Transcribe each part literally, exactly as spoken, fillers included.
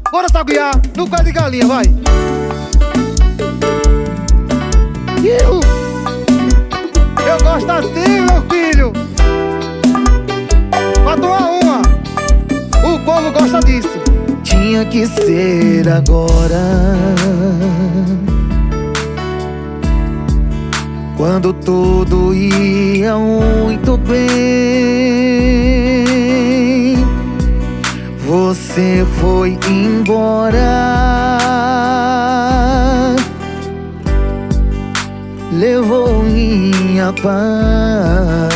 Bora sabiar no pé de galinha, vai. Iu. Eu gosto assim, meu filho. Pra tomar uma. O povo gosta disso. Tinha que ser agora, quando tudo ia muito bem. Você foi embora, levou minha paz.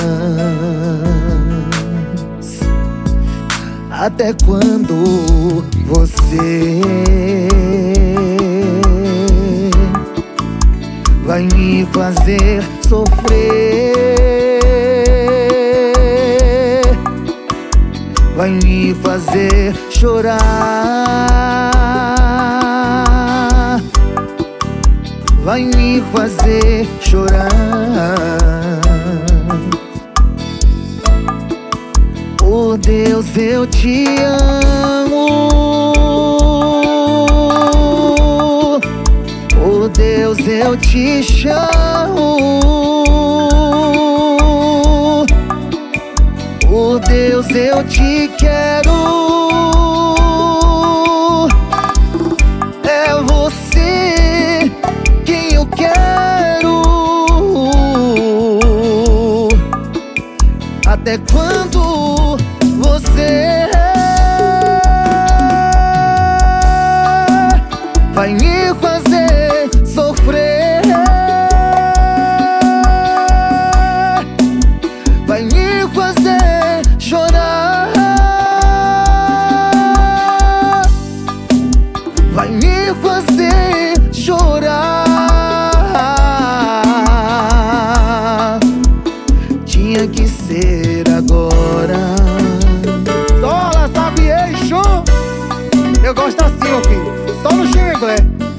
Até quando você vai me fazer sofrer? Vai me fazer chorar? Vai me fazer chorar? Por Deus, eu te amo. Por Deus, eu te chamo. Por Deus, eu te quero. É você quem eu quero. Até quando você vai me fazer sofrer? Vai me fazer chorar? Vai me fazer chorar? Tinha que ser agora. Sola, sabiei, show. Eu gosto assim, meu filho. Só no xinglé.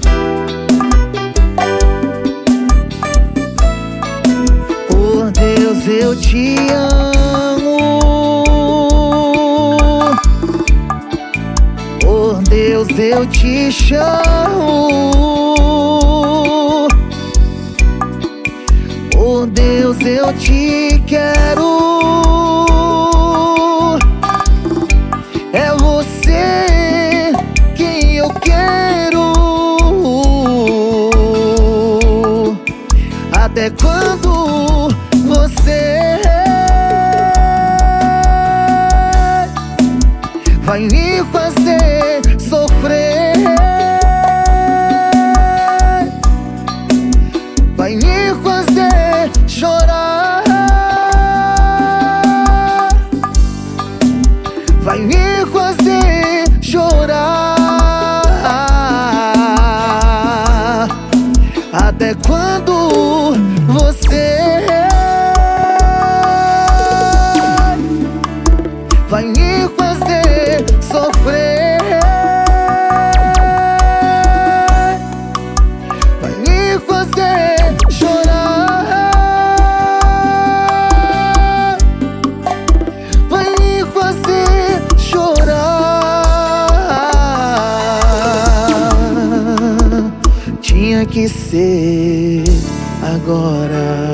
Por Deus, eu te amo. Por Deus, eu te chamo. Por Deus, eu te quero. É você quem eu quero. Até quando você vai me fazer sofrer? Vai me fazer chorar? Vai me fazer chorar? Até quando você vai me fazer sofrer? Vai me fazer chorar? Vai me fazer chorar? Tinha que ser agora.